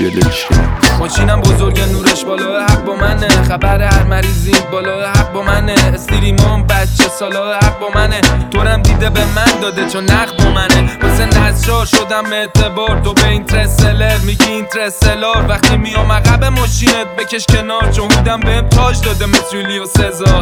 ولش. ماشینم بزرگ نورش بالا حق با منه، خبر هر مریضی بالا حق با منه، استریمام بچه سالا حق با منه، تورم دیده به من داده چون نخ با منه، واسه نزشار شدم اعتبار، تو به این ترسلر میگی این ترسلار، وقتی میام عقب ماشینت بکش کنار، چون هودم بهم تاج داده مثل یولیو سزار،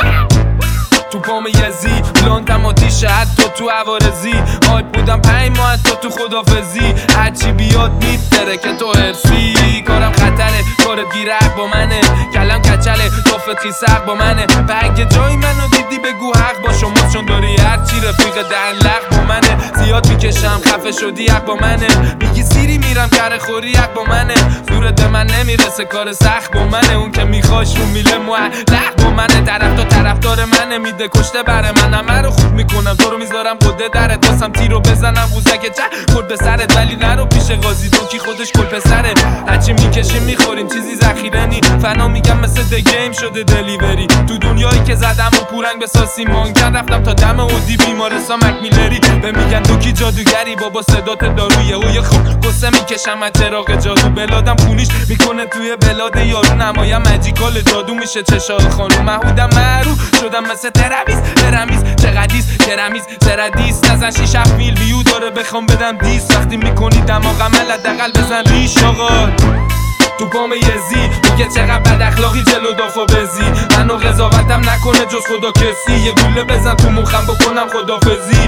تو پام یزی بلانتم آتیشه حتی تو عوارزی، آیب بودم 5 ماه حتی تو خدافزی، هرچی بیاد میتره که تو حرسی، کارم خطره کارت گیرک با منه، کلم کچله توفت خیسق با منه، اگه جایی منو دیدی بگو حق با شما، چون داری هرچی رفیق در لق با منه، زیاد میکشم خفه شدی حق با منه، میگی سیری میرم کره خوری حق با منه، زورت من نمیرسه کار سخت با منه، اون که میخواش رو میله معلق با منه، طرفدار منه میده کشته بره من، همه رو خوب میکنم تو رو میذارم قده درت، واسم تیرو بزنم ووزک چه خورد به سرت، ولی نرو پیش قاضی تو کی خودش کل پسره، هرچی میکشیم میخوریم چیزی ذخیره نی، فنا میگم مثل دگیم شده دلیوری، تو دنیایی که زدم و پورنگ به ساسی مانکن، رفتم تا دم اودی بیمارستان مکمیلری، به میگن تو کی جادوگری بابا صدات دارویه، و یه خوب قصه میکشم از چراغ جادو، بلادم خونیش میکنه توی بلاد یارو، نمایم ماجیکال جادو میشه چشای خانوم، محودم معروف شدم مثل ترمیز چقدیس کرمیز زردیس، نزن 6 میل ویو داره بخوام بدم دیس، وقتی میکنی دماغم حداقل بزن ریش آقا، تو پام یزی میگه چقدر بد اخلاقی جلو دافا بزی، منو قضاوتم نکنه جز خدا کسی، یه گوله بزن تو مخم بکنم خدافزی،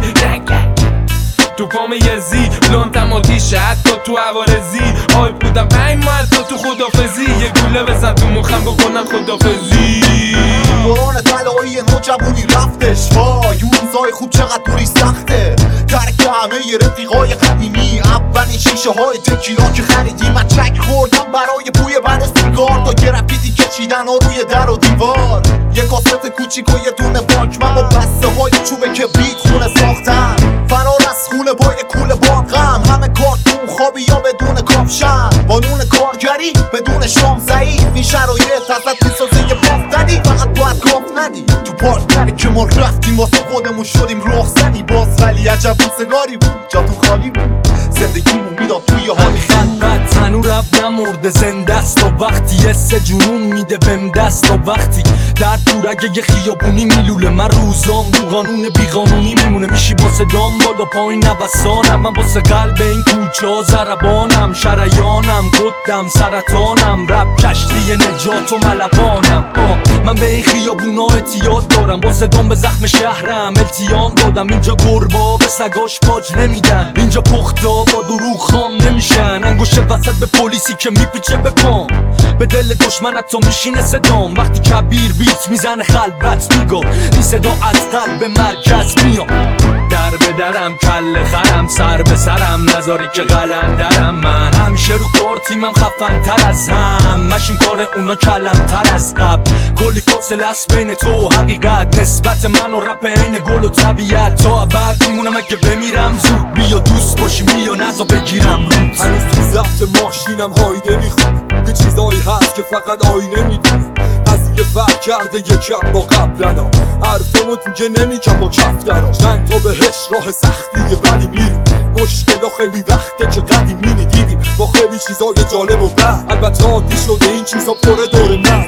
تو پام یزی بلانتم آتیشه حتی تو عوارزی، آیب بودم 5 ماه حتی تو خدافزی، یه گوله بزن تو مخم بکنم خدافزی. دوران طلایی نوجوانی رفتش، وای اون روزای خوب چقدر دوری سخته، ترک همه رفیقای قدیمی، اولین شیشه های تکیلا که خریدیم، من چک خوردم برای بوی بر سیگار، تا گرافیتی کشیدن ها روی در و دیوار، یه کاست کوچیک و یه دونه بانک، من با بسته های چوب کبریت خونه ساختم، فرار از خونه با یه کوله باقم، همه کارتون خوابی یا بدون کافشن، قانون کارگری بدون شام ضعیف، این شرایط ازت میسازه یه بافتنی، فقط باید گاف ندی، تو پارتنری که ما رفتیم واسه خودمون شدیم رخصتی باز، ولی عجب روزگاری بود جاتون خالی بود، زندگیمون میداد توی حالی خلقت هنو رب نمرده زنده است، و وقتی حس جنون میده بهم دست، و وقتی در تورگه یه خیابونی میلوله، من روزام رو قانون بیقانونی میمونه، میشی با صدام بالا پایین نوسانم، من واسه قلب این کوچه ها ضربانم، شریانم قدم سرطانم، رب کشتی نجات و ملقانم، من به این خیابونا اعتیاد دارم، با صدام به زخم شهرم التیام دادم، اینجا گربا به سگاش باج نمیدن، اینجا پختا با دروغ خام نمیشن، انگوش وسط به پلیسی که میپیچه به پام، به دل دشمنت تو میشینه صدام، وقتی کبیر بیت میزنه خلبت میگو، این صدا از قلب مرکز میاد، در به درم کل خرم سر به سرم، نذاری که قلندرم، من همیشه رو کارتیمم خفن تر از هم، مشین کار اونا کلم تر از قبل، کلی فاصله است بین تو و حقیقت، نسبت من و رپ این گل و طبیعت، تا ابد میمونم اگه بمیرم زود، بیا دوست باشی بیا نزا بگیرم روت، هنوز تو ضبط ماشینم هایده میخونم، یه چیزایی هست که فقط آینه میدونه، قضیه فرق کرده یکم با قبلنا، حرفمو دیگه نمیگم با کفترا، چند تا بهش راه سختیه ولی میریم، مشکلا خیلی وقته که قدیمی دیدیم، با خیلی چیزای جالب و بد، البته عادی شده این چیزا پره دور من،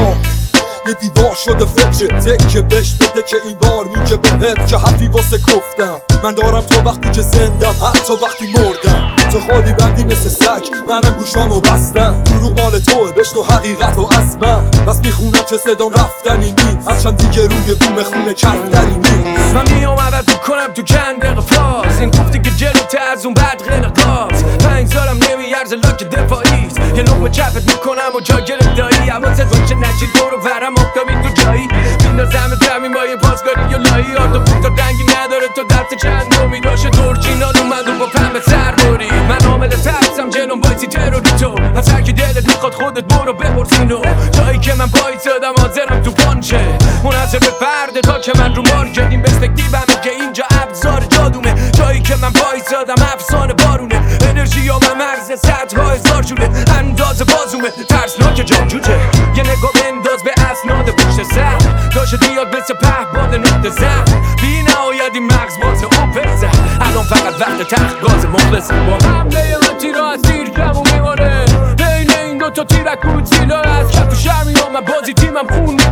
یه دیوار شده فکر تکه بش بده که این بار میگه بهت که حرفی واسه گفتم، من دارم تا وقتی که زندم حتی وقتی مردم، تو خالی بندی مثل سگ منم گوشامو بستم، دروغ مال توه بشنو حقیقت و از من، بس میخونم که صدام رفتنی نیست، هرچند دیگه روی بوم خونه کفتنی نیست، من میام عوض میکنم تو چند دقیقه فاز، این گفتی که جلوتر از اون بد غیر قاز، 5 سالم نمیارزه لاک دفاعیست، یه لقمه چپت میکنم و جا گرفتایی، حواست باشه نچی دور و ورم افتامی تو جایی، میندازم زمین با یه پاسکاری یا لایی، آرتا فوتا رنگی نداره تو دست چند دومی داشته دورچینال اومد و با پنبه سر باری، من عامل ترسم جلوم بایسی تروری تو، از هرکی دلت میخواد خودت برو بپرسینو، جایی که من پایید زدم حاضرم تو پانچه، منحصر به فرده تا که من رو مارکت، این پرسپکتیومه که اینجا ابزار جادومه، جایی که من پایید زدم افسانه بارونه، انرژی ها من مرز صدها هزار شونه، انداز بازومه ترسناک جانجوجه، یه نگاه بنداز به اسناد پشت سر، داشت دیاد مثل پهباد نقطه زن، بی نهایت این مغز باز اوپر زن، الان فقط وقت تخت گاز مخلص با حمله من تیرا از تیر کمو میمانه،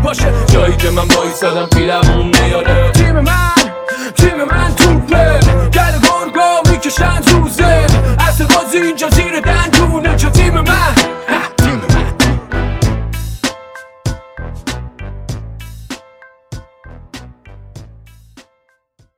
باشه. جایی که من وایسادم پیرمون میاره